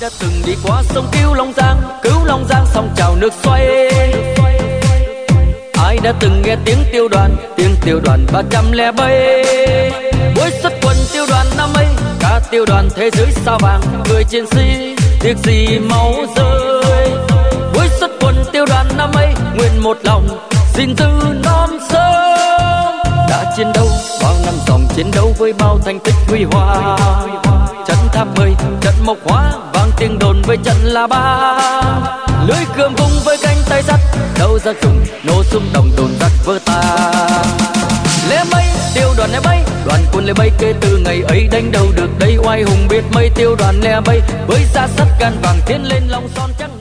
đã từng đi qua sông Cứu Long Giang sông trào nước xoay. Ai đã từng nghe tiếng tiêu đoàn 307. Buổi xuất quân tiêu đoàn năm ấy, cả tiêu đoàn thế giới sao vàng, người chiến sĩ tiếc gì máu rơi. Buổi xuất quân tiêu đoàn năm ấy, nguyện một lòng gìn giữ non sông. Đã chiến đấu bao năm dòng chiến đấu với bao thành tích huy hoàng. Trận Tháp Mười, trận Mộc Hóa, vang tiếng đồn với trận La Ba. Lưới cơm vung với cánh tay sắt, đâu ra dùng nổ súng đồng đồn giặc vỡ tan. Lê mây tiêu đoàn lê bay, đoàn quân lê bay kể từ ngày ấy đánh đầu được đây oai hùng biết mây. Tiêu đoàn lê bay với da sắt gan vàng tiến lên lòng son trắng.